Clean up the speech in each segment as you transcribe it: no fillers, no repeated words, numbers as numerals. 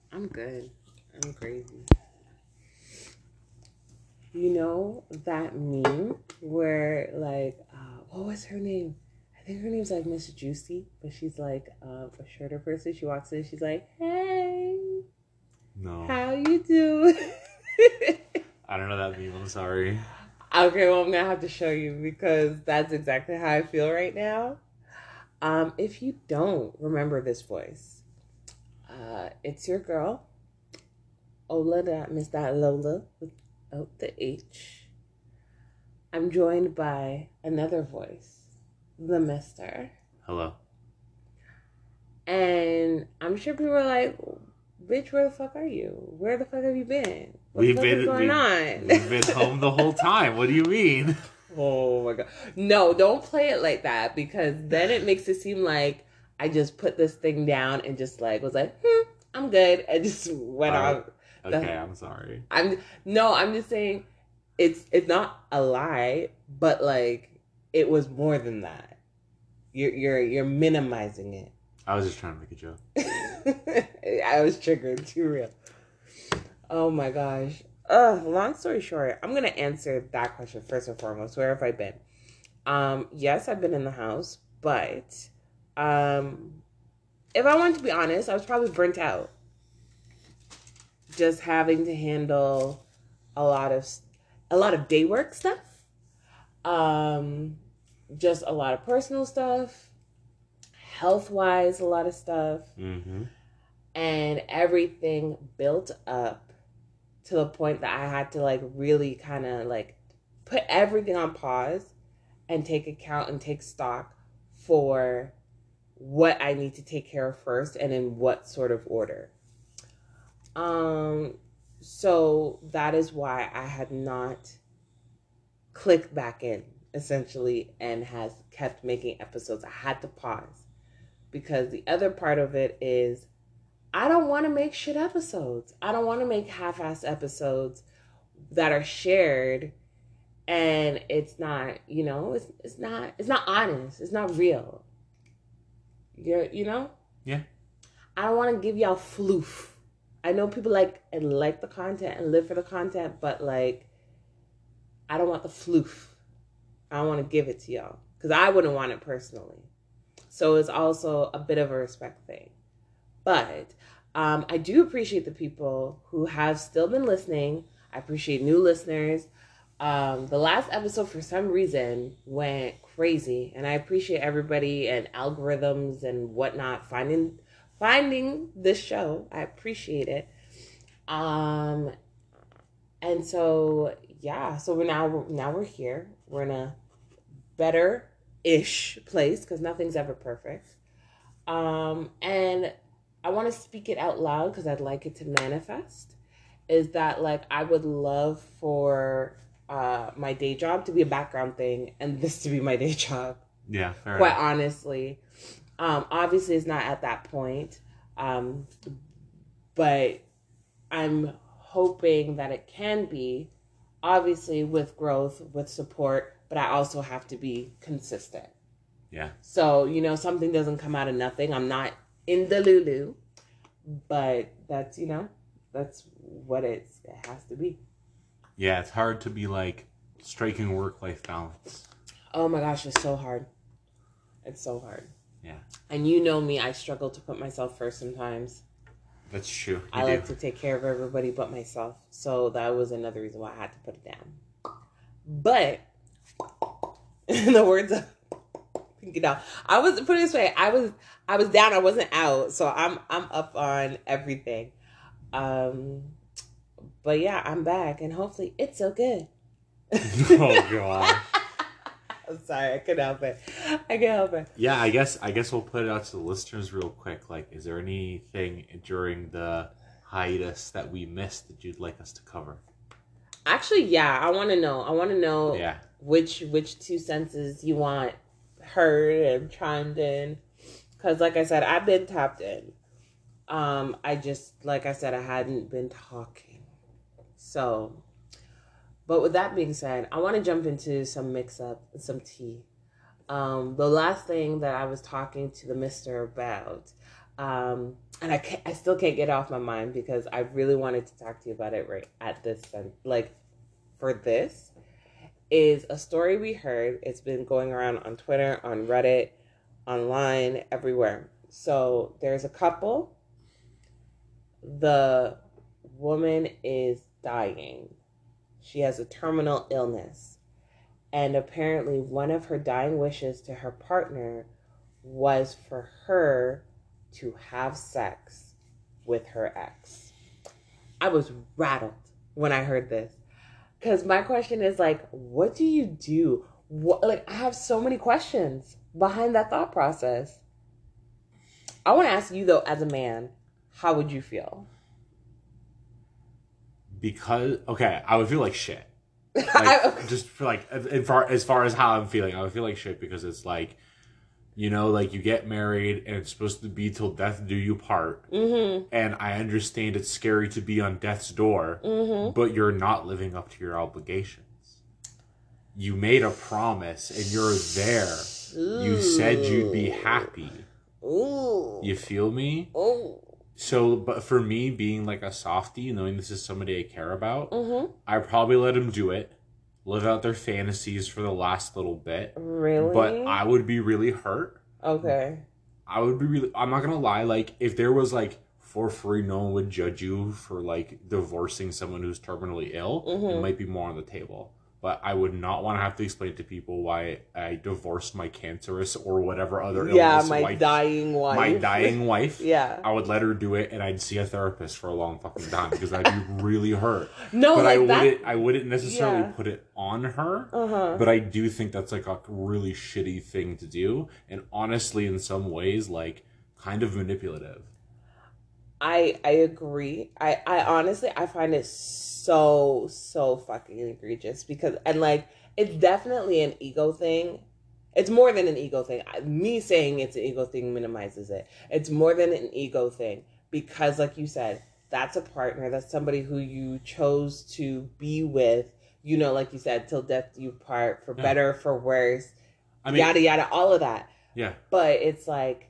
I'm good. I'm crazy. You know that meme where like what was her name? I think her name's like Miss Juicy, but she's like a shorter person. She walks in, she's like, "Hey, No. how you doing?" I don't know that meme. I'm sorry. Okay, well I'm gonna have to show you because that's exactly how I feel right now. If you don't remember this voice, it's your girl Ola, that Miss that Lola without the H. I'm joined by another voice, the Mister. Hello. And I'm sure people are like, bitch, where the fuck are you? Where the fuck have you been? What the We've fuck is been going we've on? we've been home the whole time. What do you mean? Oh my god. No, don't play it like that because then it makes it seem like I just put this thing down and just like was like, I'm good, and just went All right. off. Okay, The I'm sorry. I'm just saying it's not a lie, but like it was more than that. You're minimizing it. I was just trying to make a joke. I was triggered too real. Oh my gosh. Long story short, I'm gonna answer that question first and foremost. Where have I been? Yes, I've been in the house, but um, if I want to be honest, I was probably burnt out. Just having to handle a lot of a lot of day work stuff. Um, just a lot of personal stuff, health wise, a lot of stuff, Mm-hmm. and everything built up to the point that I had to like really kind of like put everything on pause and take account and take stock for what I need to take care of first and in what sort of order. Um so that is why I had not clicked back in essentially and has kept making episodes. I had to pause because the other part of it is I don't want to make shit episodes. I don't want to make half-ass episodes that are shared and it's not, it's not honest. It's not real. You know? Yeah. I don't want to give y'all floof. I know people like the content and live for the content, but like I don't want the floof. I don't want to give it to y'all because I wouldn't want it personally. So it's also a bit of a respect thing. But I do appreciate the people who have still been listening. I appreciate new listeners. The last episode, for some reason, went crazy, and I appreciate everybody and algorithms and whatnot finding this show. I appreciate it. Um, and so yeah, so we're here. We're in a better ish place because nothing's ever perfect. And I want to speak it out loud because I'd like it to manifest. Is that like I would love for my day job to be a background thing and this to be my day job. Yeah. Fair Quite enough. honestly, obviously it's not at that point, um, but I'm hoping that it can be. Obviously, with growth, with support, but I also have to be consistent. Yeah. So, something doesn't come out of nothing. I'm not in the Lulu, but that's what it has to be. Yeah. It's hard to be like striking work-life balance. Oh my gosh, it's so hard. It's so hard. Yeah. And you know me, I struggle to put myself first sometimes. That's true. I like to take care of everybody but myself. So that was another reason why I had to put it down. But in the words of I was put it this way, I was down, I wasn't out. So I'm up on everything. Um but yeah, I'm back and hopefully it's so good. Oh god. I'm sorry, I couldn't help it. I can't help it. Yeah, I guess we'll put it out to the listeners real quick. Like, is there anything during the hiatus that we missed that you'd like us to cover? Actually, yeah, I want to know. Yeah. which two senses you want heard and chimed in. Because, like I said, I've been tapped in. I just, like I said, I hadn't been talking. So, but with that being said, I want to jump into some mix up, some tea. The last thing that I was talking to the mister about, And I still can't get it off my mind because I really wanted to talk to you about it right at this like for this is a story we heard. It's been going around on Twitter, on Reddit, online, everywhere. So there's a couple. The woman is dying. She has a terminal illness. And apparently one of her dying wishes to her partner was for her to have sex with her ex. I was rattled when I heard this. Because my question is like, what do you do? I have so many questions behind that thought process. I want to ask you though, as a man, how would you feel? Because, okay, I would feel like shit. Like, just for like, as far as how I'm feeling, I would feel like shit because it's like, you know, like you get married and it's supposed to be till death do you part. Mm-hmm. And I understand it's scary to be on death's door, but you're not living up to your obligations. You made a promise and you're there. Ooh. You said you'd be happy. Ooh. You feel me? Ooh. So, but for me, being like a softie, knowing this is somebody I care about, I probably let him do it. Live out their fantasies for the last little bit. Really? But I would be really hurt. Okay. I would be really... I'm not going to lie. Like, if there was, like, for free, no one would judge you for, like, divorcing someone who's terminally ill. It might be more on the table. But I would not want to have to explain to people why I divorced my cancerous or whatever other illness. Yeah, my dying wife. My dying wife. Yeah. I would let her do it, and I'd see a therapist for a long fucking time because I'd be really hurt. No, but like I wouldn't necessarily put it on her. But I do think that's like a really shitty thing to do, and honestly, in some ways, like kind of manipulative. I agree. I honestly I find it so fucking egregious because and like it's definitely an ego thing. It's more than an ego thing. Me saying it's an ego thing minimizes it. It's more than an ego thing because like you said, that's a partner, that's somebody who you chose to be with, you know, like you said, till death do you part, for better, for worse, I mean, yada yada, all of that. Yeah. But it's like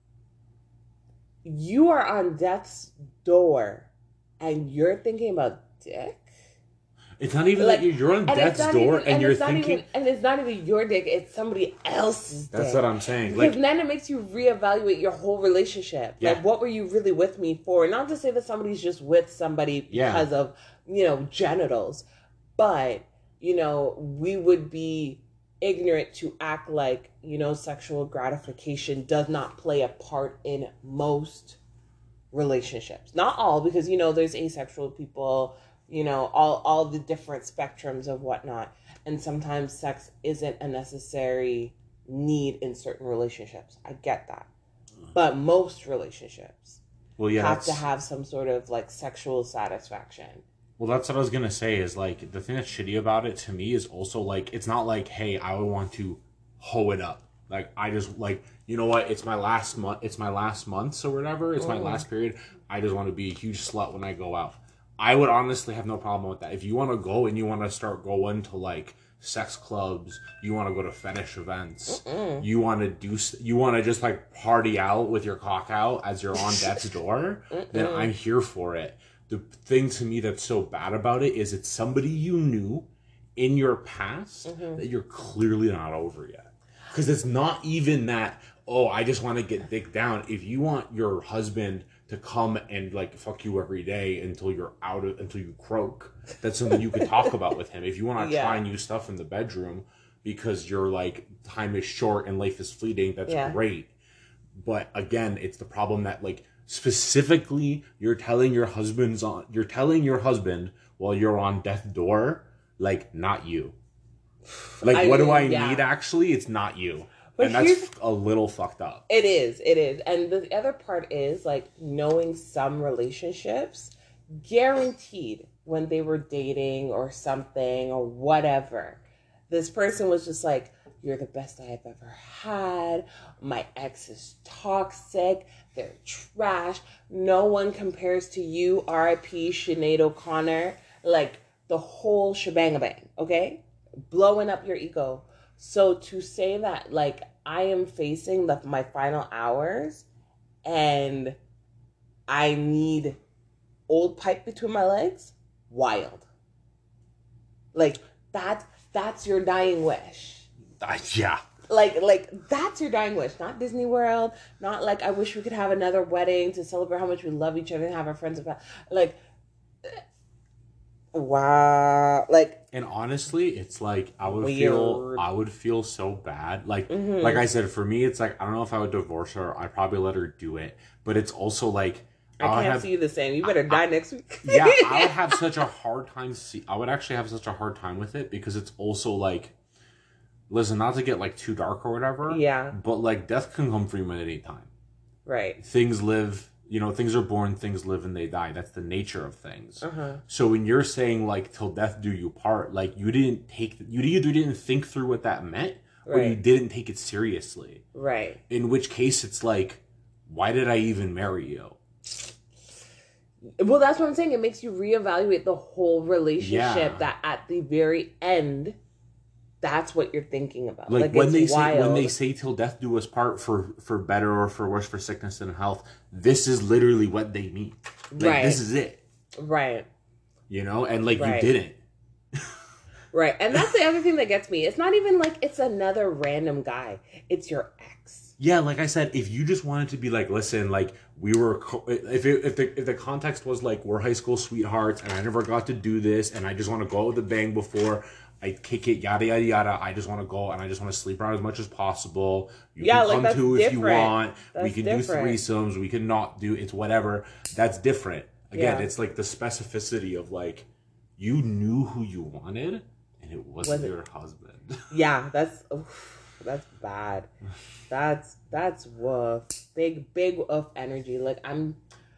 you are on death's door and you're thinking about dick? It's not even like you're on death's door and you're thinking... and it's not even your dick, it's somebody else's dick. That's what I'm saying. Because then it makes you reevaluate your whole relationship. Yeah. Like, what were you really with me for? Not to say that somebody's just with somebody because of, you know, genitals. But, you know, we would be ignorant to act like, you know, sexual gratification does not play a part in most relationships. Not all, because, you know, there's asexual people, you know, all the different spectrums of whatnot. And sometimes sex isn't a necessary need in certain relationships. I get that. But most relationships have to have some sort of like sexual satisfaction. Well, that's what I was going to say is like the thing that's shitty about it to me is also like, it's not like, hey, I would want to hoe it up. Like, I just like, you know what? It's my last month. It's my last months or whatever. It's my last period. I just want to be a huge slut when I go out. I would honestly have no problem with that. If you want to go and you want to start going to like sex clubs, you want to go to fetish events, you want to just like party out with your cock out as you're on death's door, then I'm here for it. The thing to me that's so bad about it is it's somebody you knew in your past that you're clearly not over yet. Because it's not even that, oh, I just want to get dick down. If you want your husband to come and like fuck you every day until you're until you croak, that's something you could talk about with him. If you want to try new stuff in the bedroom because your like time is short and life is fleeting, that's great. But again, it's the problem that like specifically you're telling your husband while you're on death's door, like not you. Like, what do I need actually? It's not you. But and that's a little fucked up. It is. And the other part is, like, knowing some relationships, guaranteed when they were dating or something or whatever, this person was just like, you're the best I've ever had. My ex is toxic. They're trash. No one compares to you, R.I.P. Sinead O'Connor. Like, the whole shebang-a-bang, okay? Blowing up your ego. So to say that, like, I am facing my final hours and I need old pipe between my legs, wild. Like that's your dying wish. Yeah. Like that's your dying wish, not Disney World, not like I wish we could have another wedding to celebrate how much we love each other and have our friends about. Like, wow, like. And honestly, it's like I would feel so bad. Like Mm-hmm. like I said, for me, it's like I don't know if I would divorce her. I'd probably let her do it, but it's also like I can't see you the same. You better die next week. Yeah, I would have such a hard time. I would actually have such a hard time with it because it's also like, listen, not to get like too dark or whatever. Yeah. But like, death can come for you at any time. Right. Things live. Things are born, things live, and they die. That's the nature of things. Uh-huh. So when you're saying like till death do you part, like you either didn't think through what that meant, or you didn't take it seriously. Right. In which case, it's like, why did I even marry you? Well, that's what I'm saying. It makes you reevaluate the whole relationship. That at the very end, that's what you're thinking about. Like when they say till death do us part, for better or for worse, for sickness and health, this is literally what they mean. Like, this is it. Right. And like you didn't. Right. And that's the other thing that gets me. It's not even like it's another random guy. It's your ex. Yeah, like I said, if you just wanted to be like, listen, like we were, if the context was like we're high school sweethearts and I never got to do this and I just want to go out with a bang before I kick it, yada yada yada. I just want to go and I just want to sleep around as much as possible. You can come to if you want. We can do threesomes. We can not do. It's whatever. That's different. Again, it's like the specificity of like you knew who you wanted and it wasn't your husband. Yeah, that's bad. That's woof. Big woof energy. Like I'm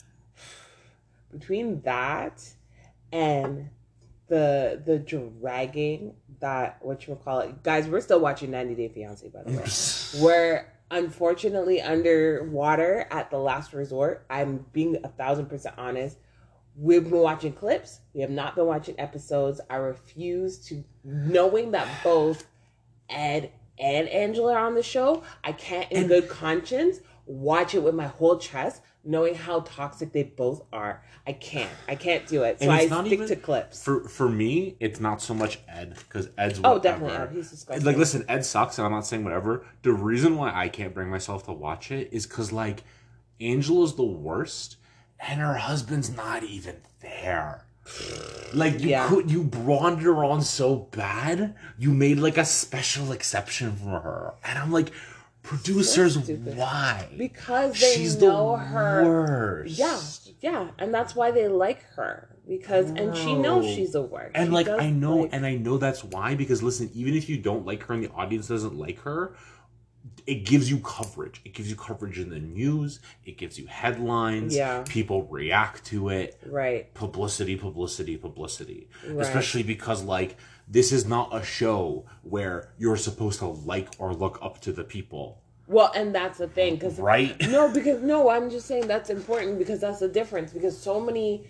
between that and the dragging that whatchamacallit. Guys, we're still watching 90 Day Fiance, by the way. We're unfortunately underwater at the last resort. I'm being 1,000% honest. We've been watching clips. We have not been watching episodes. I refuse to, knowing that both Ed and Angela are on the show, I can't in good conscience watch it with my whole chest, knowing how toxic they both are. I can't do it. So I stick to clips. For me, it's not so much Ed, because Ed's whatever. Oh, definitely Ed. He's disgusting. Like, listen, Ed sucks, and I'm not saying whatever. The reason why I can't bring myself to watch it is because, like, Angela's the worst, and her husband's not even there. Like, you brought her on so bad, you made, like, a special exception for her. And I'm like, producers, why? Because they know her. Worst. Yeah, and that's why they like her. And she knows she's the worst. And like I know that's why, because listen, even if you don't like her and the audience doesn't like her, it gives you coverage. It gives you coverage in the news. It gives you headlines. Yeah. People react to it. Right. Publicity. Right. Especially because, like, this is not a show where you're supposed to like or look up to the people. Well, and that's the thing. Right? No, I'm just saying that's important because that's the difference. Because so many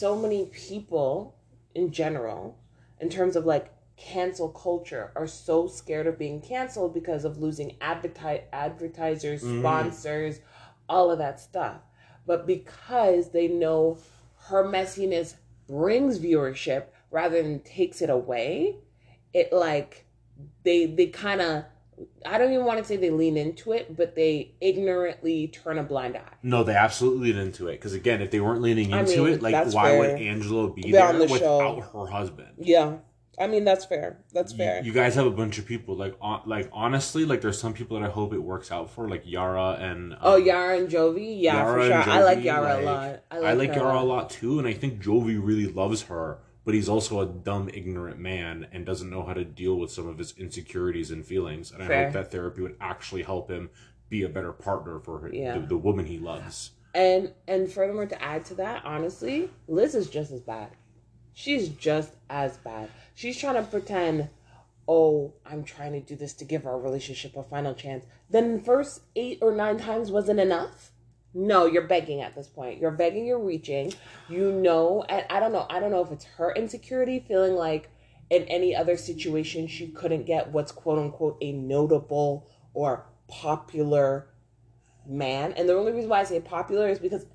people in general, in terms of, like, cancel culture, are so scared of being canceled because of losing advertisers, sponsors, all of that stuff. But because they know her messiness brings viewership rather than takes it away, it, like, they kind of, I don't even want to say they lean into it, but they ignorantly turn a blind eye. No, they absolutely lean into it. Because, again, if they weren't leaning into it, like, why would Angela be there without her husband? Yeah. I mean, that's fair. That's fair. You guys have a bunch of people, like honestly, like, there's some people that I hope it works out for, like Yara and... Yara and Jovi? Yeah, Yara for sure. Jovi, I like Yara a lot. I like Yara a lot, too, and I think Jovi really loves her, but he's also a dumb, ignorant man and doesn't know how to deal with some of his insecurities and feelings, and I hope that therapy would actually help him be a better partner for her, the woman he loves. And furthermore, to add to that, honestly, Liz is just as bad. She's just as bad. She's trying to pretend, oh, I'm trying to do this to give our relationship a final chance. Then the first 8 or 9 times wasn't enough? No, you're begging at this point. You're begging, you're reaching. And I don't know if it's her insecurity, feeling like in any other situation she couldn't get what's quote unquote a notable or popular man, and the only reason why I say popular is because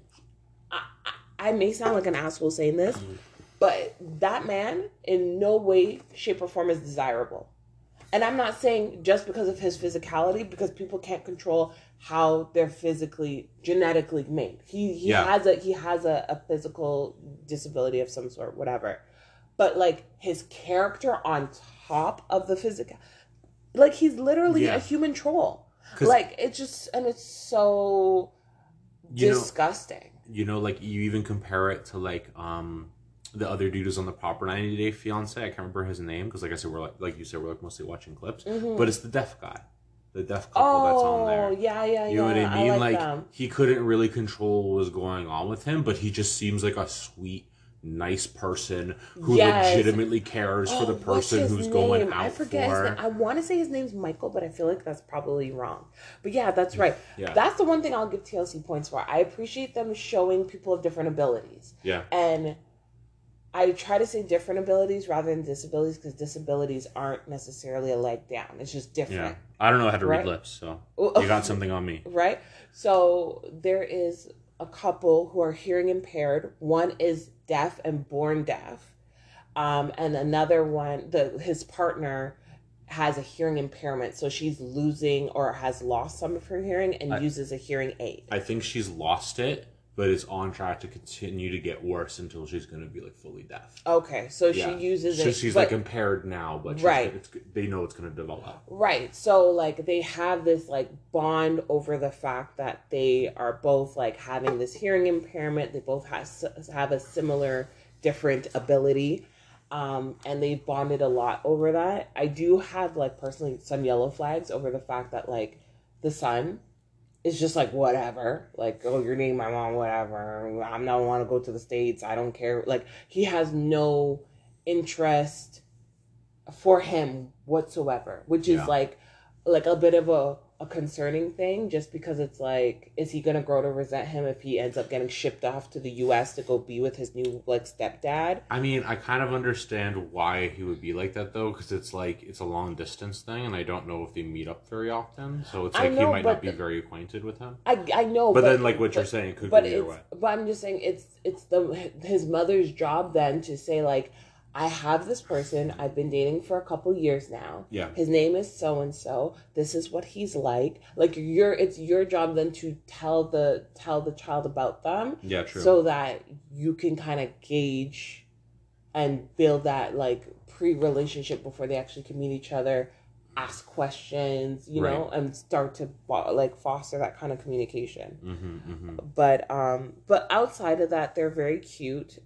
I may sound like an asshole saying this, but that man in no way, shape, or form is desirable. And I'm not saying just because of his physicality, because people can't control how they're physically, genetically made. He has a physical disability of some sort, whatever. But like his character on top of the physical, like he's literally a human troll. Like it's so disgusting. Like you even compare it to like the other dude who's on the proper 90 Day Fiance. I can't remember his name because, like I said, we're like you said, we're like mostly watching clips. But it's the deaf guy, the deaf couple that's on there. Yeah. You know what I mean? I like he couldn't really control what was going on with him, but he just seems like a sweet, nice person who legitimately cares for the person who's going out. I forget his name. I want to say his name's Michael, but I feel like that's probably wrong. But yeah, that's right. Yeah. That's the one thing I'll give TLC points for. I appreciate them showing people of different abilities. Yeah. And I try to say different abilities rather than disabilities because disabilities aren't necessarily a leg down. It's just different. Yeah. I don't know how to read lips, so you got something on me. Right? So there is a couple who are hearing impaired. One is deaf and born deaf. And another one, his partner has a hearing impairment. So she's losing or has lost some of her hearing and uses a hearing aid. I think she's lost it, but it's on track to continue to get worse until she's going to be like fully deaf. Okay, so she uses it. She's like impaired now, but they know it's going to develop. Right. So like they have this like bond over the fact that they are both like having this hearing impairment. They both have a similar, different ability. And they bonded a lot over that. I do have like personally some yellow flags over the fact that like the son is just like whatever, like, oh, you're dating my mom, whatever. I don't want to go to the States. I don't care. Like he has no interest for him whatsoever, which is like a bit of a concerning thing, just because it's like, is he gonna grow to resent him if he ends up getting shipped off to the US to go be with his new like stepdad? I mean, I kind of understand why he would be like that though, because it's like it's a long distance thing, and I don't know if they meet up very often, so it's like he might not be very acquainted with him. I know, but then like what you're saying could go either way. But I'm just saying it's his mother's job then to say like, I have this person I've been dating for a couple years now. Yeah. His name is so and so. This is what he's like. Like it's your job then to tell the child about them. Yeah, true. So that you can kind of gauge and build that like pre-relationship before they actually can meet each other, ask questions, you know, and start to like foster that kind of communication. But outside of that, they're very cute.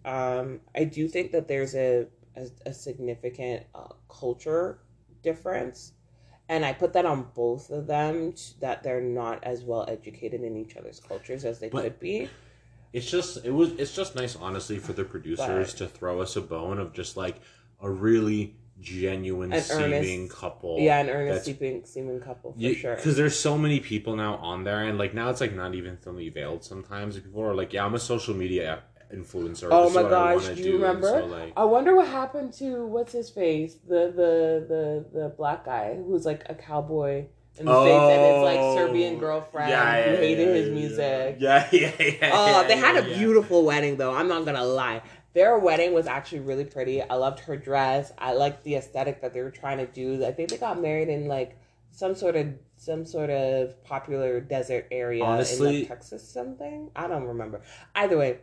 I do think that there's a significant culture difference, and I put that on both of them, that they're not as well educated in each other's cultures as they could be. It's just nice, honestly, for the producers to throw us a bone of just like a really genuine seeming couple. Yeah, an earnest seeming couple for sure. Because there's so many people now on there, and like now it's like not even thinly veiled sometimes. People are like, yeah, I'm a social media influencer. Oh my gosh, do you remember? So, like, I wonder what happened to what's his face? The black guy who's like a cowboy in the States, and his like Serbian girlfriend who hated his music. Yeah. Oh, they had a beautiful wedding though, I'm not gonna lie. Their wedding was actually really pretty. I loved her dress. I liked the aesthetic that they were trying to do. I think they got married in like some sort of popular desert area in like Texas something. I don't remember. Either way,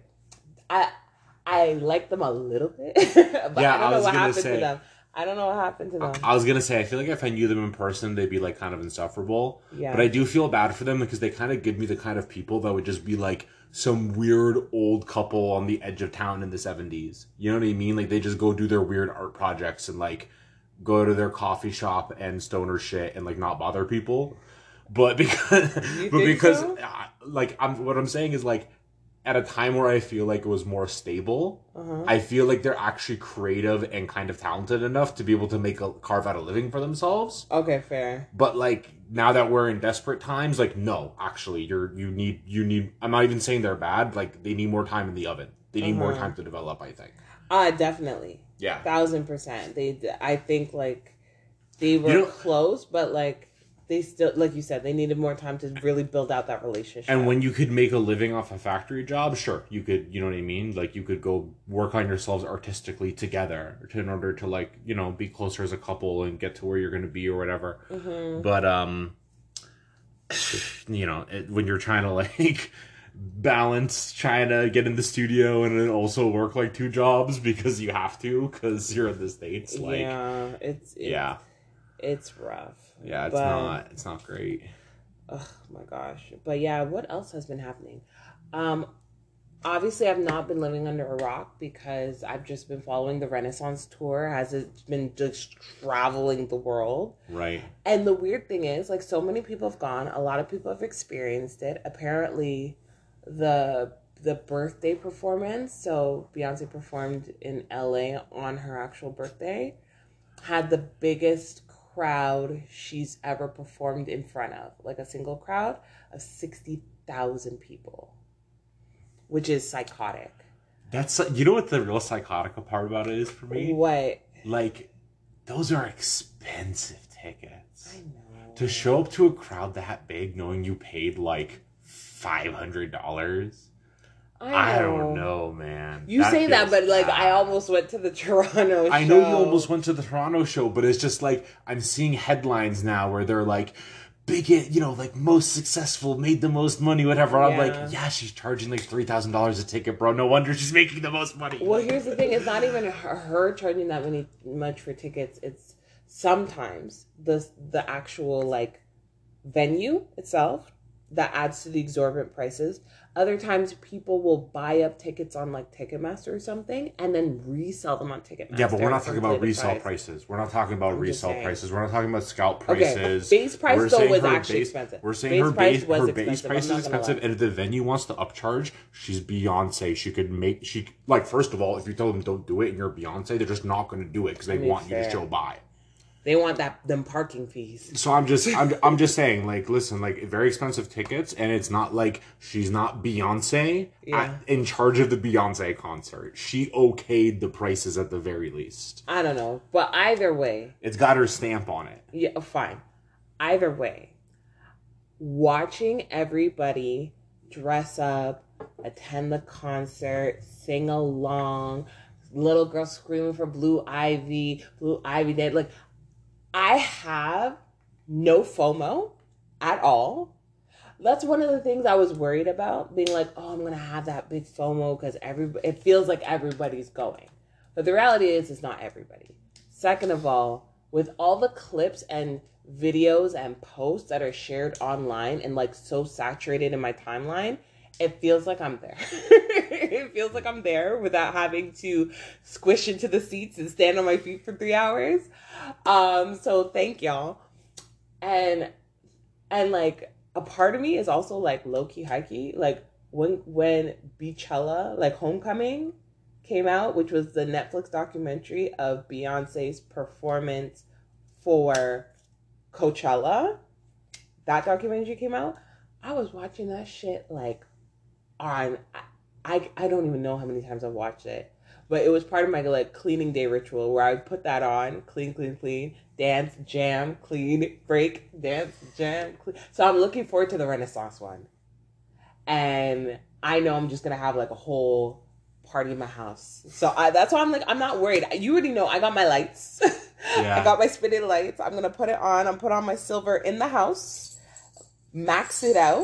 I like them a little bit, but I don't know what happened to them. I don't know what happened to them. I was gonna say, I feel like if I knew them in person, they'd be like kind of insufferable. Yeah. But I do feel bad for them because they kind of give me the kind of people that would just be like some weird old couple on the edge of town in the 70s. You know what I mean? Like they just go do their weird art projects and like go to their coffee shop and stoner shit and like not bother people. But because so? Like what I'm saying is like, at a time where I feel like it was more stable, I feel like they're actually creative and kind of talented enough to be able to carve out a living for themselves. Okay, fair. But like now that we're in desperate times, like no, actually, you need. I'm not even saying they're bad. Like they need more time in the oven. They need more time to develop, I think. Definitely. Yeah. 1000%. I think like they were close, but like they still, like you said, they needed more time to really build out that relationship. And when you could make a living off a factory job, sure, you could, you know what I mean? Like, you could go work on yourselves artistically together in order to, like, you know, be closer as a couple and get to where you're going to be or whatever. Mm-hmm. But, you know, when you're trying to, like, balance trying to get in the studio and then also work, like, 2 jobs because you have to, because you're in the States, like... Yeah, it's rough. Yeah, it's not great. Oh my gosh. But yeah, what else has been happening? Obviously I've not been living under a rock because I've just been following the Renaissance tour as it's been just traveling the world. Right. And the weird thing is, like, so many people have gone, a lot of people have experienced it. Apparently the birthday performance, so Beyonce performed in LA on her actual birthday, had the biggest crowd she's ever performed in front of, like a single crowd of 60,000 people, which is psychotic. That's, you know what the real psychotic part about it is for me? What? Like, those are expensive tickets. I know. To show up to a crowd that big knowing you paid like $500. I don't know, man. You say that, but like, I almost went to the Toronto show. I know you almost went to the Toronto show, but it's just like, I'm seeing headlines now where they're like, biggest, you know, like, most successful, made the most money, whatever. I'm like, yeah, she's charging like $3,000 a ticket, bro. No wonder she's making the most money. Well, here's the thing. It's not even her charging that much for tickets. It's sometimes the actual, like, venue itself that adds to the exorbitant prices. Other times people will buy up tickets on, like, Ticketmaster or something and then resell them on Ticketmaster. Yeah, but we're not talking about resale prices. We're not talking about resale prices. We're not talking about scalp prices. Okay, base price though was actually expensive. We're saying her base price is expensive, and if the venue wants to upcharge, she's Beyonce. Like, first of all, if you tell them don't do it and you're Beyonce, they're just not going to do it because they want you to show by. They want them parking fees. So I'm just saying, like, listen, like, very expensive tickets, and it's not like she's not Beyonce in charge of the Beyonce concert. She okayed the prices at the very least. I don't know, but either way, it's got her stamp on it. Yeah, fine. Either way, watching everybody dress up, attend the concert, sing along, little girl screaming for Blue Ivy Day, like, I have no FOMO at all. That's one of the things I was worried about, being like, oh, I'm going to have that big FOMO because it feels like everybody's going. But the reality is, it's not everybody. Second of all, with all the clips and videos and posts that are shared online and, like, so saturated in my timeline, it feels like I'm there. It feels like I'm there without having to squish into the seats and stand on my feet for 3 hours. So thank y'all. And like, a part of me is also like low-key, high-key. Like, when Beachella, like, Homecoming came out, which was the Netflix documentary of Beyonce's performance for Coachella, that documentary came out, I was watching that shit like on, I don't even know how many times I've watched it, but it was part of my, like, cleaning day ritual where I would put that on, clean, dance, jam, clean, break, dance, jam, clean. So I'm looking forward to the Renaissance one. And I know I'm just going to have, like, a whole party in my house. So that's why I'm like, I'm not worried. You already know I got my lights. Yeah. I got my spinning lights. I'm going to put it on. I'm put on my silver in the house, max it out,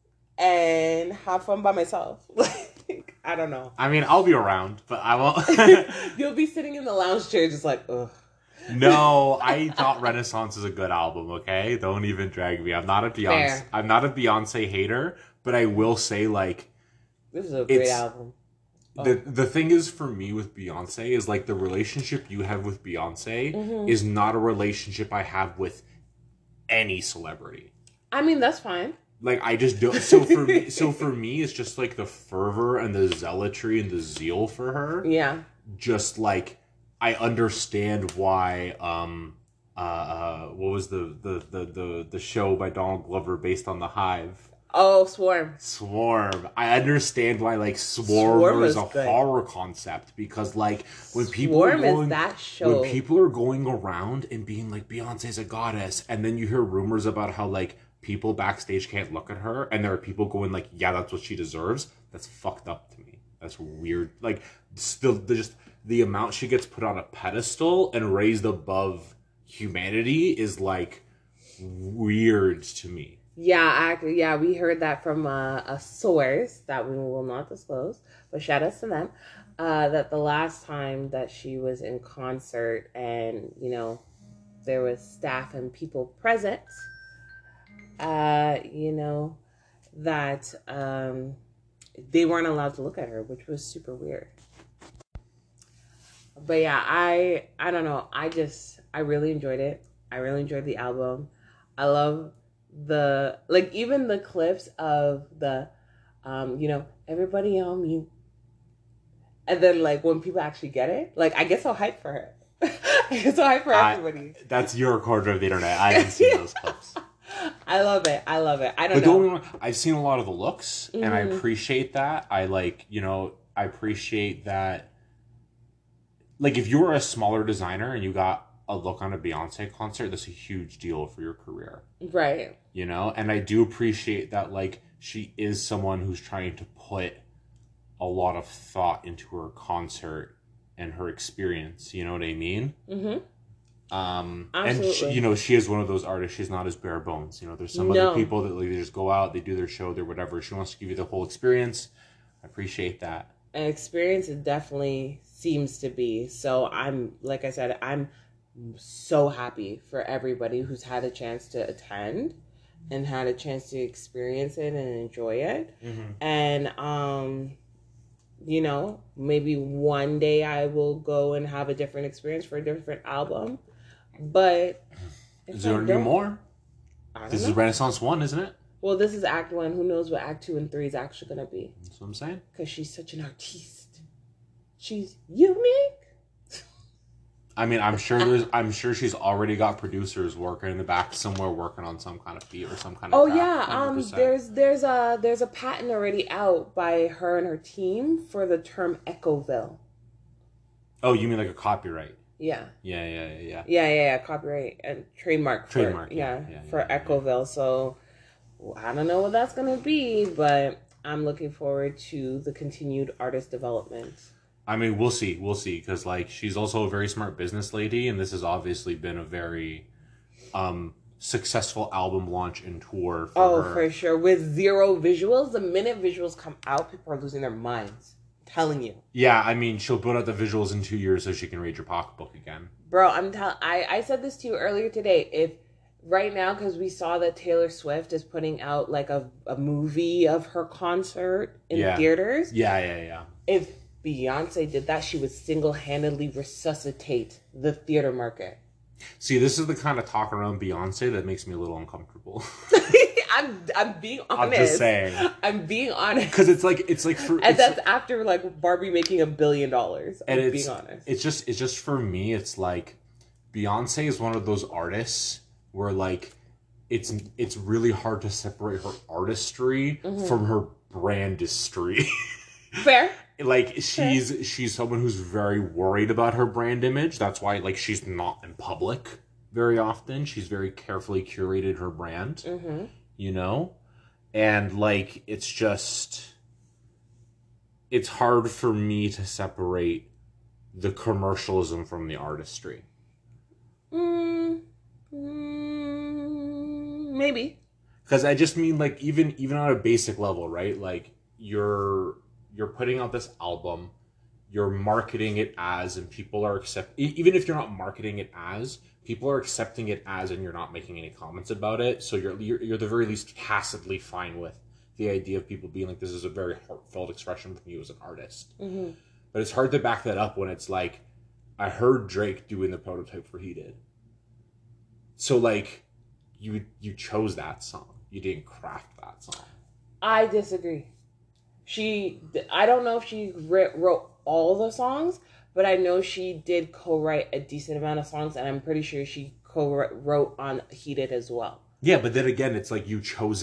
and have fun by myself. Like, I don't know. I mean, I'll be around, but I won't. You'll be sitting in the lounge chair just like, ugh. No, I thought Renaissance is a good album, okay? Don't even drag me. I'm not a Beyonce hater, but I will say, like, this is a great album. The thing is, for me with Beyonce is, like, the relationship you have with Beyonce is not a relationship I have with any celebrity. I mean, that's fine. Like, I just don't. So for me, it's just like the fervor and the zealotry and the zeal for her. Yeah. Just like, I understand why. What was the show by Donald Glover based on The Hive? Oh, Swarm. Swarm. I understand why like Swarm Swarm is was a good. horror concept because like when people Swarm are going is that show. when people are going around and being like Beyonce's a goddess, and then you hear rumors about how like people backstage can't look at her, and there are people going like, yeah, that's what she deserves. That's fucked up to me. That's weird. Like still just the amount she gets put on a pedestal and raised above humanity is like weird to me. Yeah, we heard that from a source that we will not disclose, but shout outs to them. That the last time that she was in concert and, you know, there was staff and people present, you know, that they weren't allowed to look at her, which was super weird. But yeah, I don't know. I really enjoyed it. I really enjoyed the album. I love the like even the clips of the you know, everybody on mute. And then like when people actually get it, like I get so hyped for her. I get so hyped for everybody. That's your corner of the internet. I haven't seen those clips. I love it. I love it. I don't But know. the only one, I've seen a lot of the looks, and I appreciate that. I like, you know, I appreciate that. Like, if you were a smaller designer and you got a look on a Beyonce concert, that's a huge deal for your career. Right. You know? And I do appreciate that, like, she is someone who's trying to put a lot of thought into her concert and her experience. You know what I mean? Mm-hmm. And she, you know, she is one of those artists. She's not as bare bones. You know, there's some other people that like they just go out, they do their show, they're whatever. She wants to give you the whole experience. I appreciate that. An experience it definitely seems to be. So I'm, like I said, I'm so happy for everybody who's had a chance to attend and had a chance to experience it and enjoy it. Mm-hmm. And you know, maybe one day I will go and have a different experience for a different album. But is there going to be more? This is Renaissance 1, isn't it? Well, this is Act 1. Who knows what Act 2 and 3 is actually going to be? That's what I'm saying. Because she's such an artiste. She's unique. I mean, I'm sure she's already got producers working in the back somewhere, working on some kind of beat or some kind of. Oh yeah, 100%. there's a patent already out by her and her team for the term Echoville. Oh, you mean like a copyright? Yeah. Yeah. Copyright and trademark. For Echoville. So I don't know what that's gonna be, but I'm looking forward to the continued artist development. I mean, we'll see, because like she's also a very smart business lady, and this has obviously been a very successful album launch and tour for her. For sure. With zero visuals, the minute visuals come out, people are losing their minds. I'm telling you. Yeah, I mean, she'll put out the visuals in 2 years so she can read your pocketbook again. Bro, I said this to you earlier today. If right now, because we saw that Taylor Swift is putting out like a movie of her concert in theaters. Yeah. If Beyonce did that, she would single-handedly resuscitate the theater market. See, this is the kind of talk around Beyonce that makes me a little uncomfortable. I'm being honest. I'm just saying. I'm being honest. Because it's like for and that's after like Barbie making $1 billion. I'm being honest. It's just for me. It's like Beyonce is one of those artists where like it's really hard to separate her artistry from her brandistry. Fair. Like she's someone who's very worried about her brand image. That's why like she's not in public very often. She's very carefully curated her brand, you know? And like it's hard for me to separate the commercialism from the artistry. Maybe. Because I just mean like even on a basic level, right? Like you're putting out this album, you're marketing it as, and people are even if you're not marketing it as, people are accepting it as, and you're not making any comments about it. So you're the very least tacitly fine with the idea of people being like, this is a very heartfelt expression from you as an artist. But it's hard to back that up when it's like, I heard Drake doing the prototype for He Did. So like, you chose that song. You didn't craft that song. I disagree. I don't know if she wrote all the songs, but I know she did co-write a decent amount of songs, and I'm pretty sure she co-wrote on He Did as well. Yeah, but then again, it's like you chose it,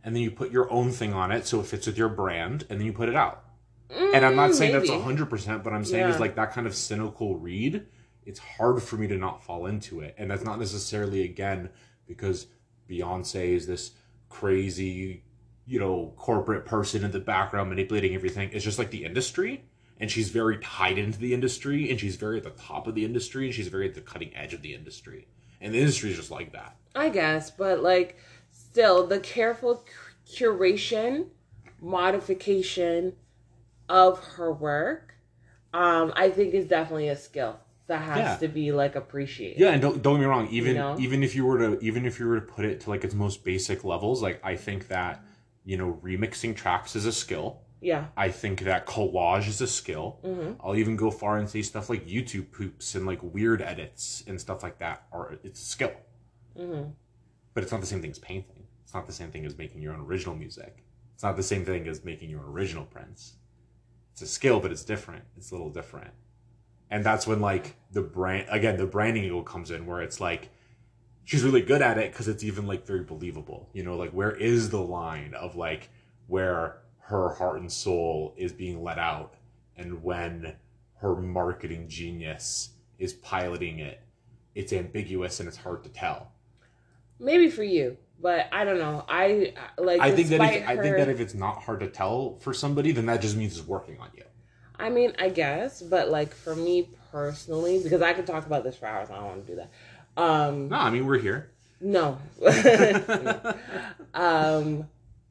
and then you put your own thing on it so it fits with your brand, and then you put it out. And I'm not saying maybe. that's 100%, but I'm saying is like that kind of cynical read, it's hard for me to not fall into it. And that's not necessarily, again, because Beyonce is this crazy, corporate person in the background manipulating everything. It's just like the industry, and she's very tied into the industry, and she's very at the top of the industry, and she's very at the cutting edge of the industry. And the industry is just like that. I guess, but like still the careful curation, modification of her work, I think is definitely a skill that has to be like appreciated. Yeah, and don't get me wrong. Even if you were to put it to like its most basic levels, like I think that remixing tracks is a skill. Yeah, I think that collage is a skill. Mm-hmm. I'll even go far and say stuff like YouTube poops and like weird edits and stuff like that it's a skill. Mm-hmm. But it's not the same thing as painting. It's not the same thing as making your own original music. It's not the same thing as making your own original prints. It's a skill, but it's different. It's a little different. And that's when like the branding angle comes in, where it's like she's really good at it because it's even like very believable. Like where is the line of like where her heart and soul is being let out, and when her marketing genius is piloting it, it's ambiguous and it's hard to tell. Maybe for you, but I don't know. I think that if it's not hard to tell for somebody, then that just means it's working on you. I mean, I guess, but like for me personally, because I could talk about this for hours, I don't want to do that. No, I mean we're here. No. No.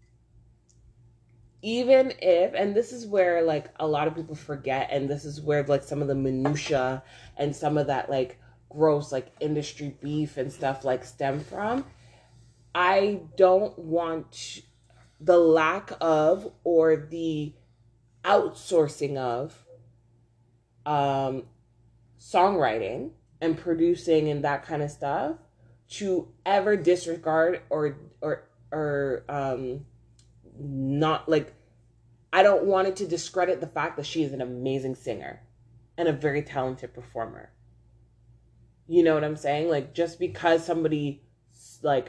Even if, and this is where like a lot of people forget, and this is where like some of the minutia and some of that like gross like industry beef and stuff like stem from. I don't want the lack of or the outsourcing of songwriting and producing and that kind of stuff to ever disregard or not like, I don't want it to discredit the fact that she is an amazing singer and a very talented performer. You know what I'm saying? Like just because somebody like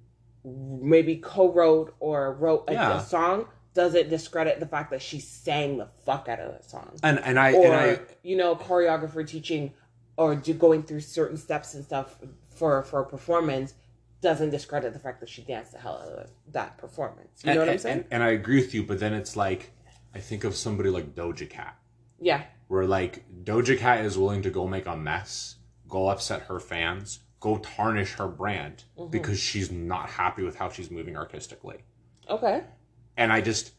maybe co-wrote or wrote a song doesn't discredit the fact that she sang the fuck out of that song. And I choreographer teaching or going through certain steps and stuff for a performance doesn't discredit the fact that she danced the hell out of that performance. You know what I'm saying? And I agree with you, but then it's like, I think of somebody like Doja Cat. Yeah. Where like Doja Cat is willing to go make a mess, go upset her fans, go tarnish her brand because she's not happy with how she's moving artistically. Okay. And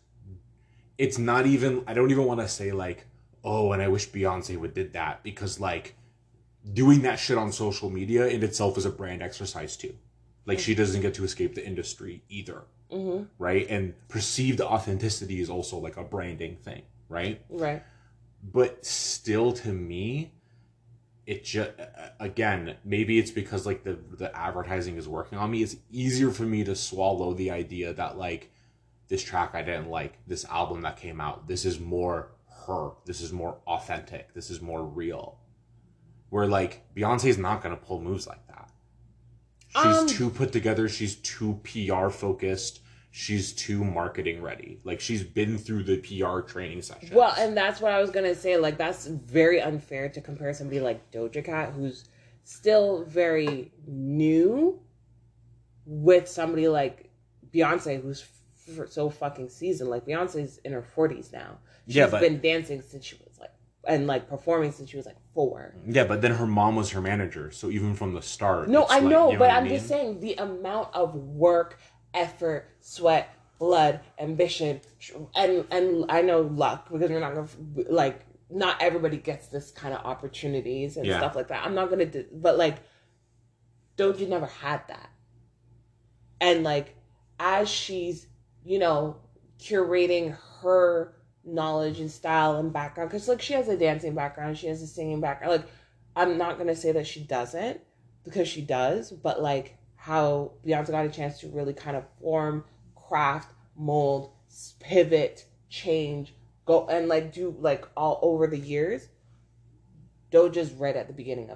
it's not even, I don't even want to say like, oh, and I wish Beyonce would did that, because like doing that shit on social media in itself is a brand exercise too. Like she doesn't get to escape the industry either. Mm-hmm. Right? And perceived authenticity is also like a branding thing. Right? Right. But still, to me, it just, again, maybe it's because like the advertising is working on me. It's easier for me to swallow the idea that like this track I didn't like, this album that came out, this is more her. This is more authentic. This is more real. Where like Beyonce's not going to pull moves like that. She's too put together. She's too PR focused. She's too marketing ready. Like she's been through the PR training sessions. Well, and that's what I was going to say. Like that's very unfair to compare somebody like Doja Cat, who's still very new, with somebody like Beyonce, who's so fucking seasoned. Like Beyonce's in her 40s now. She's been dancing since she was like, and like performing since she was like 4. Yeah, but then her mom was her manager, so even from the start. No, I know, but I'm just saying the amount of work, effort, sweat, blood, ambition, and I know luck, because we're not gonna like, not everybody gets this kind of opportunities and stuff like that. I'm not gonna, but like, Doja never had that, and like as she's curating her knowledge and style and background, because like she has a dancing background, she has a singing background, like I'm not gonna say that she doesn't, because she does, but like how Beyonce got a chance to really kind of form, craft, mold, pivot, change, go and like do like all over the years, Doja's right at the beginning of it,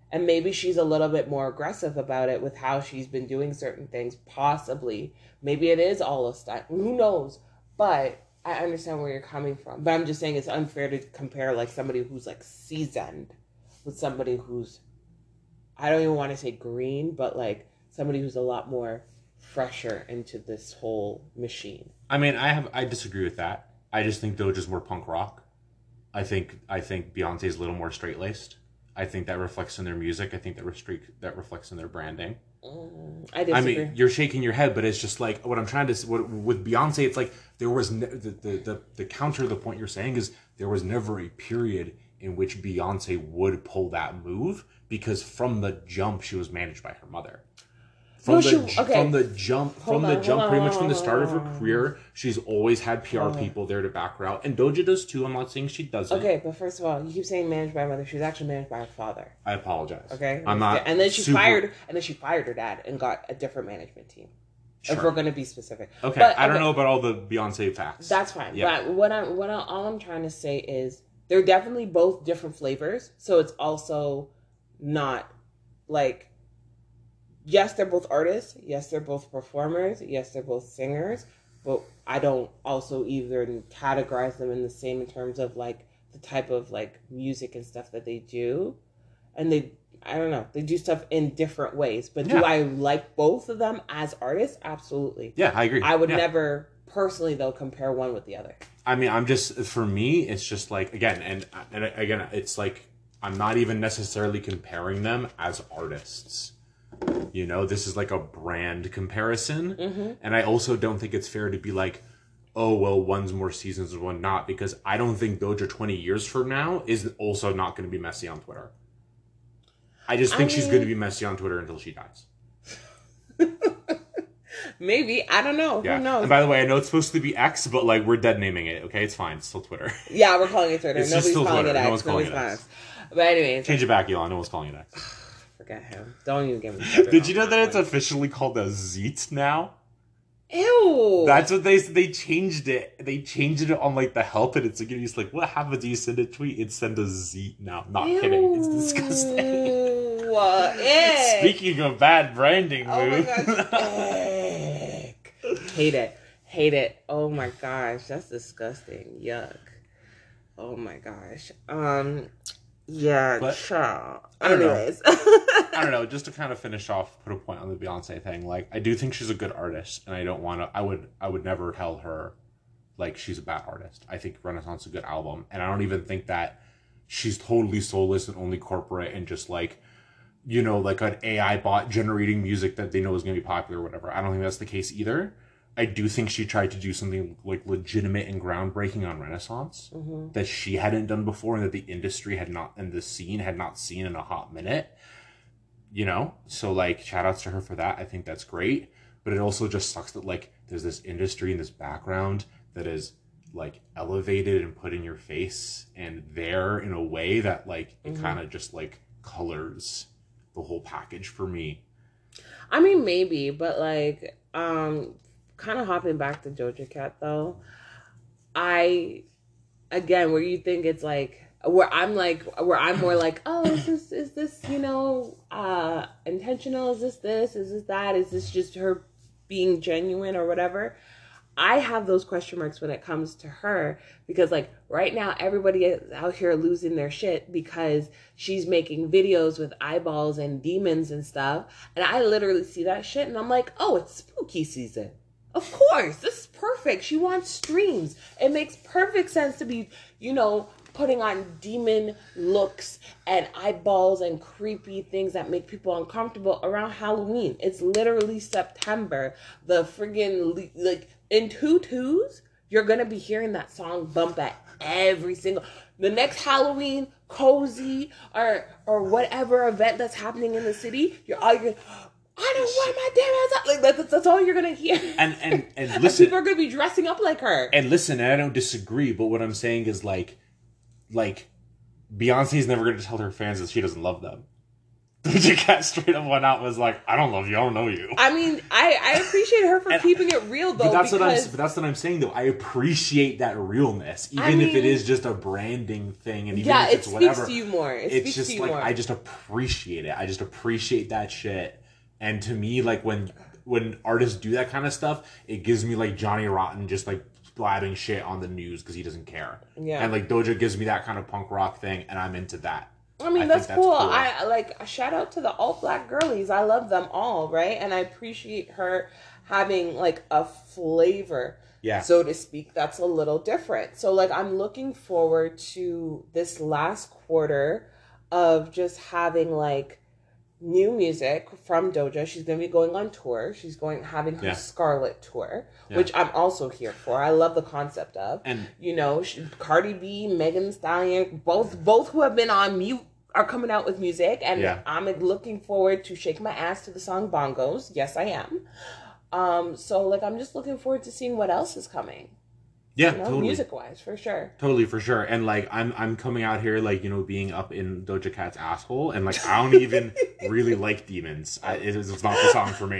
And maybe she's a little bit more aggressive about it with how she's been doing certain things, possibly. Maybe it is all a stunt. Who knows? But I understand where you're coming from. But I'm just saying it's unfair to compare like somebody who's like seasoned with somebody who's, I don't even want to say green, but like somebody who's a lot more fresher into this whole machine. I mean, I disagree with that. I just think Doja's more punk rock. I think Beyonce's a little more straight laced. I think that reflects in their music. I think that reflects in their branding. I disagree. I mean, you're shaking your head, but it's just like what I'm trying to. With Beyonce, it's like there was the counter to the point you're saying is there was never a period in which Beyonce would pull that move because from the jump she was managed by her mother. From the jump, pretty much from the start of her career, she's always had PR people there to back her out, and Doja does too. I'm not saying she doesn't. Okay, but first of all, you keep saying managed by her mother. She's actually managed by her father. I apologize. Okay, I'm not. And then she fired her dad and got a different management team. Sure. If we're going to be specific. Okay, but, I don't know about all the Beyonce facts. That's fine. Yeah. But all I'm trying to say is they're definitely both different flavors. So it's also not like. Yes, they're both artists. Yes, they're both performers. Yes, they're both singers. But I don't also either categorize them in the same in terms of like the type of like music and stuff that they do. And I don't know, they do stuff in different ways. But do I like both of them as artists? Absolutely. Yeah, I agree. I would never personally though compare one with the other. I mean, for me, it's just like again, and again, it's like I'm not even necessarily comparing them as artists. You know, this is like a brand comparison. Mm-hmm. And I also don't think it's fair to be like, oh, well, one's more seasons and one not. Because I don't think Doja 20 years from now is also not going to be messy on Twitter. I just think she's going to be messy on Twitter until she dies. Maybe. I don't know. Yeah. Who knows? And by the way, I know it's supposed to be X, but like we're dead naming it. Okay, it's fine. It's still Twitter. Yeah, we're calling it Twitter. Nobody's calling it X. No one's calling it X. But anyways. Change it back, Elon. No one's calling it X. Forget him. Don't even get me started. Did you know that it's officially called a Zeet now? Ew. That's what they changed it. They changed it on like the health, and it's like, what happens? You send a tweet, it send a Zeet now. Not kidding. It's disgusting. Speaking of bad branding moves. Oh my gosh. Hate it. Oh my gosh, that's disgusting. Yuck. Oh my gosh. Yeah, but, child. I don't Anyways. know. I don't know. Just to kind of finish off, put a point on the Beyonce thing. Like, I do think she's a good artist, and I don't want to. I would never tell her like she's a bad artist. I think Renaissance is a good album, and I don't even think that she's totally soulless and only corporate and just like, you know, like an AI bot generating music that they know is going to be popular or whatever. I don't think that's the case either. I do think she tried to do something like legitimate and groundbreaking on Renaissance that she hadn't done before and that the industry had not, and the scene had not seen in a hot minute. You know? So like, shout outs to her for that. I think that's great. But it also just sucks that like, there's this industry in this background that is like elevated and put in your face and there in a way that like, it kind of just like colors the whole package for me. I mean, maybe, but like, kind of hopping back to Doja Cat though, again, where you think it's like, where I'm more like, oh, is this, you know, intentional? Is this that? Is this just her being genuine or whatever? I have those question marks when it comes to her because like right now everybody is out here losing their shit because she's making videos with eyeballs and demons and stuff. And I literally see that shit and I'm like, oh, it's spooky season. Of course, this is perfect. She wants streams. It makes perfect sense to be, you know, putting on demon looks and eyeballs and creepy things that make people uncomfortable around Halloween. It's literally September. The friggin' like in tutus, you're gonna be hearing that song bump at every single the next Halloween cozy or whatever event that's happening in the city. You're all gonna, I don't want my damn ass up. Like that's all you're gonna hear. And listen, people are gonna be dressing up like her. And listen, and I don't disagree, but what I'm saying is like Beyonce's never gonna tell her fans that she doesn't love them. Doja Cat straight up went out and was like, I don't love you, I don't know you. I mean, I appreciate her for keeping it real, though. But that's what I'm saying, though. I appreciate that realness, even if it is just a branding thing, and even if it's whatever. Speaks to you more. It's just like I just appreciate it. I just appreciate that shit. And to me, like when artists do that kind of stuff, it gives me like Johnny Rotten just like blabbing shit on the news because he doesn't care. Yeah. And like Doja gives me that kind of punk rock thing, and I'm into that. I mean, that's cool. I like a shout out to the alt black girlies. I love them all, right? And I appreciate her having like a flavor, so to speak, that's a little different. So like I'm looking forward to this last quarter of just having like new music from Doja. She's going to be going on tour. She's having her Scarlet tour, which I'm also here for. I love the concept of. And Cardi B, Megan Thee Stallion, both who have been on mute are coming out with music, and I'm looking forward to Shake My Ass to the song Bongos. Yes, I am. So like I'm just looking forward to seeing what else is coming. Yeah, totally. Music-wise, for sure. Totally, for sure. And, like, I'm coming out here, like, being up in Doja Cat's asshole. And, like, I don't even really like Demons. It's not the song for me.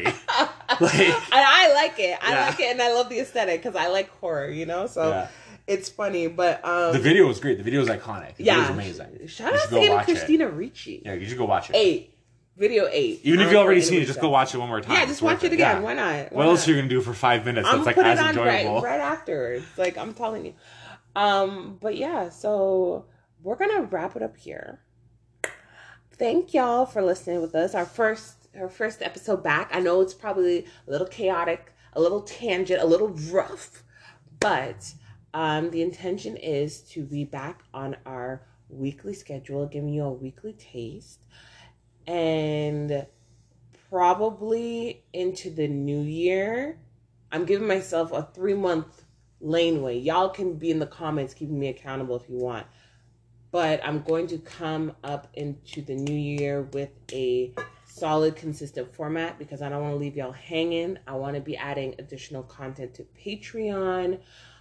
I like it. I like it, and I love the aesthetic because I like horror, So it's funny, but... the video was great. The video was iconic. The video was amazing. Shout out to Christina Ricci. Yeah, you should go watch it. Video 8. Even if you've already seen it, just go watch it one more time. Yeah, just watch it again. Why not? What else are you going to do for 5 minutes that's like as enjoyable? Right afterwards. Like, I'm telling you. But yeah, so we're going to wrap it up here. Thank y'all for listening with us. Our first episode back. I know it's probably a little chaotic, a little tangent, a little rough, but the intention is to be back on our weekly schedule, giving you a weekly taste. And probably into the new year, I'm giving myself a 3-month laneway. Y'all can be in the comments keeping me accountable if you want. But I'm going to come up into the new year with a solid, consistent format because I don't want to leave y'all hanging. I want to be adding additional content to Patreon.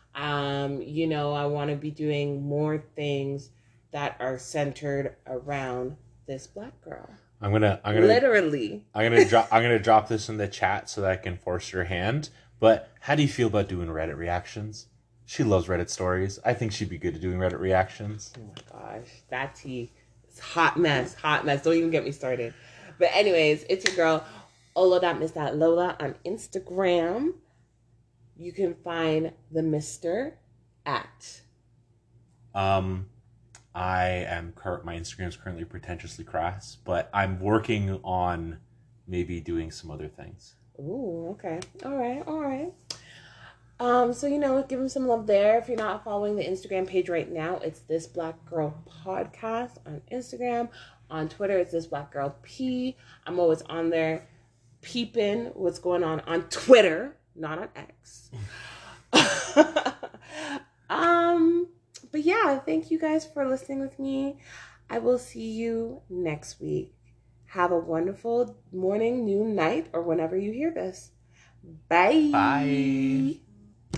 I want to be doing more things that are centered around this black girl. I'm gonna literally. I'm gonna drop this in the chat so that I can force your hand. But how do you feel about doing Reddit reactions? She loves Reddit stories. I think she'd be good at doing Reddit reactions. Oh my gosh, that tea is hot mess. Don't even get me started. But anyways, it's your girl Olo.Miss.Lola on Instagram. You can find the Mister at. My Instagram's currently pretentiously crass, but I'm working on maybe doing some other things. Ooh, okay. All right. So, give him some love there. If you're not following the Instagram page right now, it's This Black Girl Podcast on Instagram. On Twitter, it's This Black Girl P. I'm always on there peeping what's going on Twitter, not on X. But yeah, thank you guys for listening with me. I will see you next week. Have a wonderful morning, noon, night, or whenever you hear this. Bye. Bye.